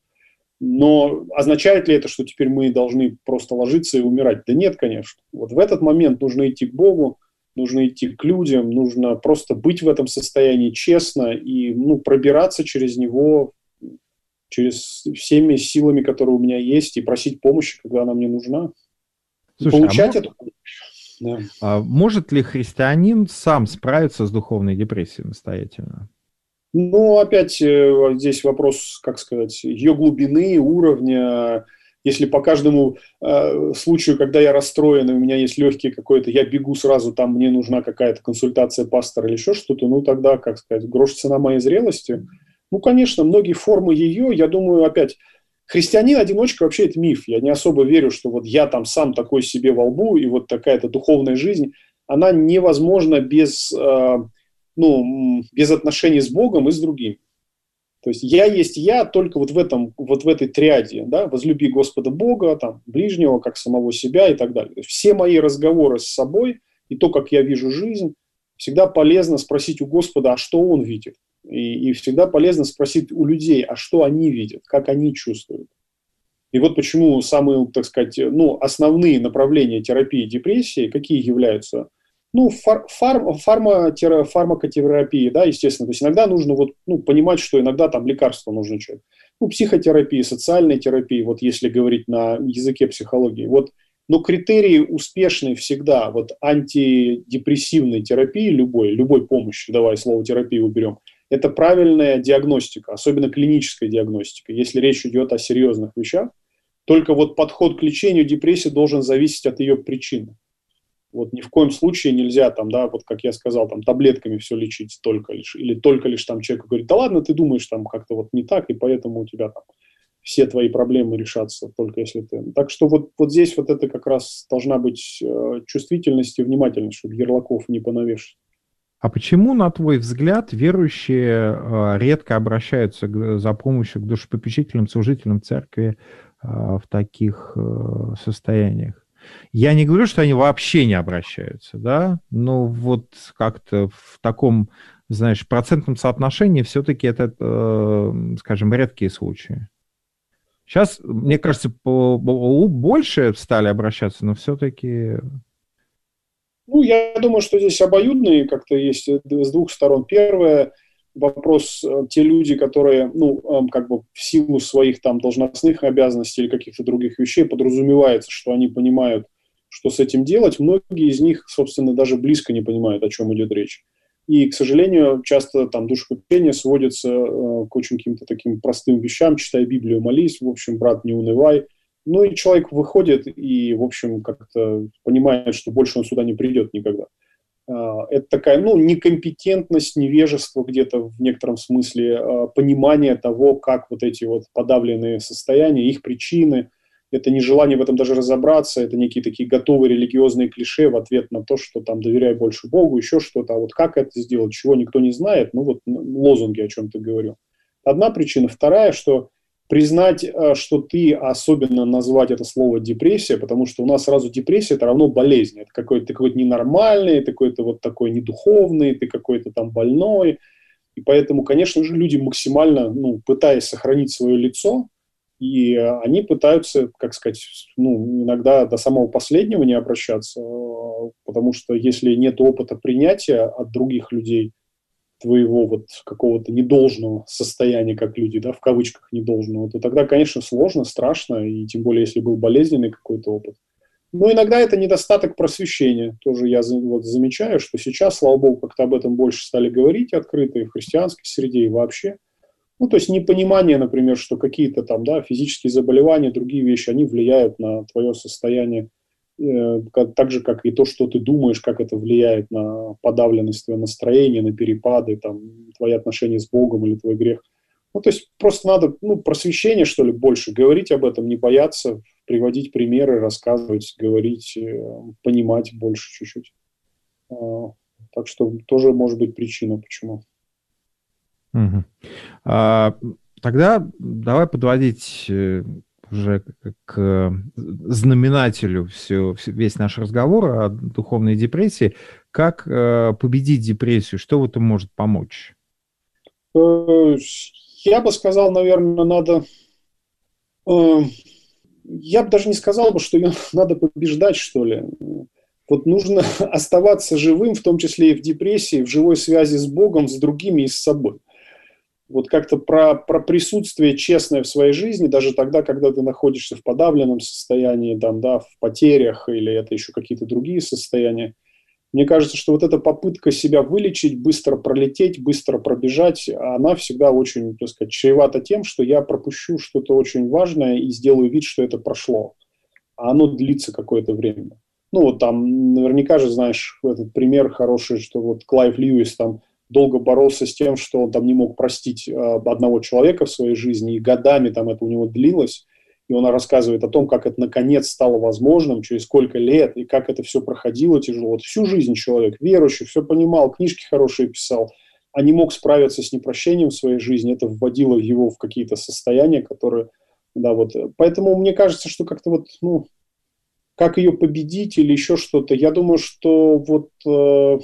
Но означает ли это, что теперь мы должны просто ложиться и умирать? Да нет, конечно. Вот в этот момент нужно идти к Богу, нужно идти к людям, нужно просто быть в этом состоянии честно и ну, пробираться через него, через всеми силами, которые у меня есть, и просить помощи, когда она мне нужна. Слушай, получать а эту помощь. Да. А может ли христианин сам справиться с духовной депрессией самостоятельно? Ну, опять здесь вопрос, как сказать, ее глубины, уровня. Если по каждому э, случаю, когда я расстроен, и у меня есть легкий какой-то, я бегу сразу, там мне нужна какая-то консультация пастора или еще что-то, ну тогда, как сказать, грош цена моей зрелости. Ну, конечно, многие формы ее, я думаю, опять, христианин-одиночка вообще это миф. Я не особо верю, что вот я там сам такой себе во лбу, и вот такая-то духовная жизнь, она невозможна без, э, ну, без отношений с Богом и с другими. То есть я есть я только вот в, этом, вот в этой триаде, да, возлюби Господа Бога, там, ближнего, как самого себя и так далее. Все мои разговоры с собой и то, как я вижу жизнь, всегда полезно спросить у Господа, а что Он видит. И, и всегда полезно спросить у людей, а что они видят, как они чувствуют. И вот почему самые, так сказать, ну, основные направления терапии депрессии, какие являются? Ну, фар, фар, фарма, фармакотерапия, да, естественно. То есть иногда нужно вот, ну, понимать, что иногда там лекарства нужны человеку. Ну, психотерапия, социальная терапия, вот если говорить на языке психологии. Вот, но критерии успешные всегда, вот антидепрессивной терапии любой, любой помощи, давай слово терапия уберем, это правильная диагностика, особенно клиническая диагностика, если речь идет о серьезных вещах. Только вот подход к лечению депрессии должен зависеть от ее причины. Вот ни в коем случае нельзя, там, да, вот как я сказал, там, таблетками все лечить только лишь. Или только лишь там человек говорит, да ладно, ты думаешь там как-то вот не так, и поэтому у тебя там все твои проблемы решатся, только если ты... Так что вот, вот здесь вот это как раз должна быть э, чувствительность и внимательность, чтобы ярлыков не понавешать. А почему, на твой взгляд, верующие э, редко обращаются к, за помощью к душепопечительным служителям церкви э, в таких э, состояниях? Я не говорю, что они вообще не обращаются, да, но вот как-то в таком, знаешь, процентном соотношении все-таки это, э, скажем, редкие случаи. Сейчас, мне кажется, по, по, больше стали обращаться, но все-таки... Ну, я думаю, что здесь обоюдные как-то есть с двух сторон. Первое, вопрос, те люди, которые, ну, как бы в силу своих там должностных обязанностей или каких-то других вещей подразумевается, что они понимают, что с этим делать. Многие из них, собственно, даже близко не понимают, о чем идет речь. И, к сожалению, часто там душепопечение сводится э, к очень каким-то таким простым вещам. Читай Библию, молись, в общем, брат, не унывай. Ну и человек выходит и, в общем, как-то понимает, что больше он сюда не придет никогда. Это такая, ну, некомпетентность, невежество где-то в некотором смысле, понимание того, как вот эти вот подавленные состояния, их причины, это нежелание в этом даже разобраться, это некие такие готовые религиозные клише в ответ на то, что там доверяй больше Богу, еще что-то, а вот как это сделать, чего никто не знает, ну вот лозунги, о чем ты говорил. Одна причина. Вторая, что признать, что ты, особенно назвать это слово депрессия, потому что у нас сразу депрессия – это равно болезнь. Это какой-то, ты какой-то ненормальный, ты какой-то вот такой недуховный, ты какой-то там больной. И поэтому, конечно же, люди максимально, ну, пытаясь сохранить свое лицо, и они пытаются, как сказать, ну, иногда до самого последнего не обращаться, потому что если нет опыта принятия от других людей, твоего вот какого-то недолжного состояния, как люди, да, в кавычках недолжного, то тогда, конечно, сложно, страшно, и тем более, если был болезненный какой-то опыт. Но иногда это недостаток просвещения. Тоже я вот замечаю, что сейчас, слава богу, как-то об этом больше стали говорить открыто и в христианской среде, и вообще. Ну, то есть непонимание, например, что какие-то там, да, физические заболевания, другие вещи, они влияют на твое состояние, так же, как и то, что ты думаешь, как это влияет на подавленность твоего настроения, на перепады, там, твои отношения с Богом или твой грех. Ну, то есть просто надо, ну, просвещение, что ли, больше, говорить об этом, не бояться, приводить примеры, рассказывать, говорить, понимать больше чуть-чуть. Так что тоже может быть причина, почему. Угу. А, тогда давай подводить уже к знаменателю все, весь наш разговор о духовной депрессии. Как э, победить депрессию? Что в этом может помочь? Я бы сказал, наверное, надо... Э, я бы даже не сказал бы, что ее надо побеждать, что ли. Вот нужно оставаться живым, в том числе и в депрессии, в живой связи с Богом, с другими и с собой. Вот как-то про, про присутствие честное в своей жизни, даже тогда, когда ты находишься в подавленном состоянии, там, да, в потерях или это еще какие-то другие состояния. Мне кажется, что вот эта попытка себя вылечить, быстро пролететь, быстро пробежать, она всегда очень, так сказать, чревата тем, что я пропущу что-то очень важное и сделаю вид, что это прошло. А оно длится какое-то время. Ну, вот там наверняка же знаешь этот пример хороший, что вот Клайв Льюис там долго боролся с тем, что он там не мог простить э, одного человека в своей жизни, и годами там это у него длилось, и он рассказывает о том, как это наконец стало возможным, через сколько лет, и как это все проходило тяжело. Вот всю жизнь человек верующий, все понимал, книжки хорошие писал, а не мог справиться с непрощением в своей жизни, это вводило его в какие-то состояния, которые, да, вот, поэтому мне кажется, что как-то вот, ну, как ее победить или еще что-то, я думаю, что вот... Э,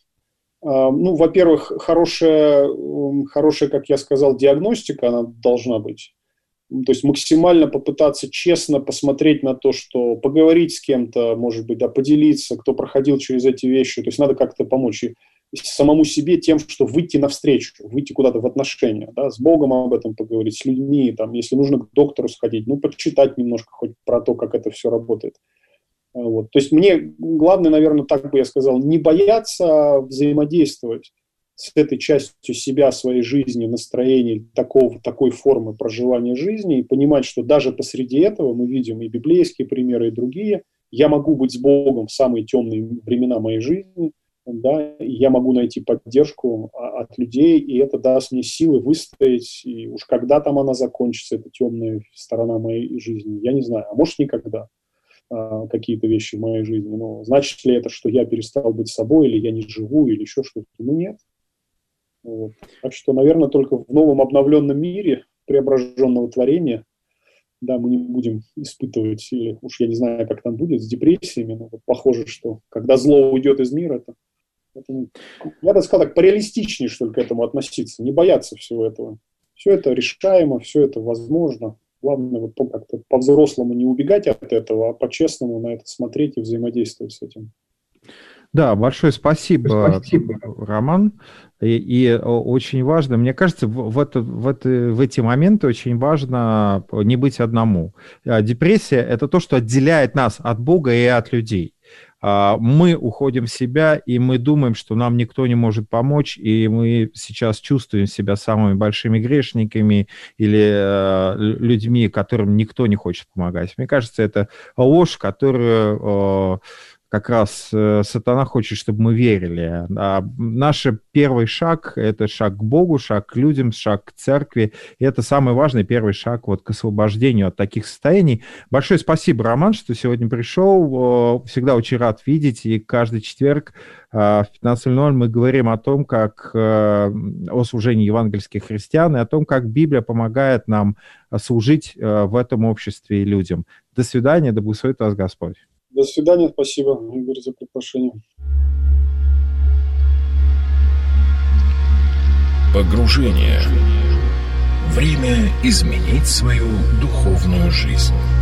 Ну, во-первых, хорошая, хорошая, как я сказал, диагностика, она должна быть. То есть максимально попытаться честно посмотреть на то, что поговорить с кем-то, может быть, да, поделиться, кто проходил через эти вещи. То есть надо как-то помочь и самому себе тем, что выйти навстречу, выйти куда-то в отношения, да, с Богом об этом поговорить, с людьми, там, если нужно к доктору сходить, ну, почитать немножко хоть про то, как это все работает. Вот. То есть мне главное, наверное, так бы я сказал, не бояться взаимодействовать с этой частью себя, своей жизни, настроения, такого, такой формы проживания жизни, и понимать, что даже посреди этого мы видим и библейские примеры, и другие. Я могу быть с Богом в самые темные времена моей жизни, да, и я могу найти поддержку от людей, и это даст мне силы выстоять, и уж когда там она закончится, эта темная сторона моей жизни, я не знаю, а может никогда. Какие-то вещи в моей жизни. Но значит ли это, что я перестал быть собой, или я не живу, или еще что-то? Ну, нет. Вот. Так что, наверное, только в новом обновленном мире преображенного творения, да, мы не будем испытывать, или уж я не знаю, как там будет, с депрессиями, но вот похоже, что когда зло уйдет из мира, это, это я бы сказал так, пореалистичнее, что ли, к этому относиться, не бояться всего этого. Все это решаемо, все это возможно. Главное, вот как-то по-взрослому не убегать от этого, а по-честному на это смотреть и взаимодействовать с этим. Да, большое спасибо, спасибо. Роман. И, и очень важно, мне кажется, в, в, это, в, это, в эти моменты очень важно не быть одному. Депрессия – это то, что отделяет нас от Бога и от людей. мы уходим в себя, и мы думаем, что нам никто не может помочь, и мы сейчас чувствуем себя самыми большими грешниками или людьми, которым никто не хочет помогать. Мне кажется, это ложь, которую как раз сатана хочет, чтобы мы верили. А наш первый шаг – это шаг к Богу, шаг к людям, шаг к церкви. И это самый важный первый шаг вот к освобождению от таких состояний. Большое спасибо, Роман, что сегодня пришел. Всегда очень рад видеть. И каждый четверг в пятнадцать ноль ноль мы говорим о том, как о служении евангельских христиан и о том, как Библия помогает нам служить в этом обществе и людям. До свидания, да благословит вас Господь. До свидания, спасибо, Игорь, за приглашение. Погружение. Время изменить свою духовную жизнь.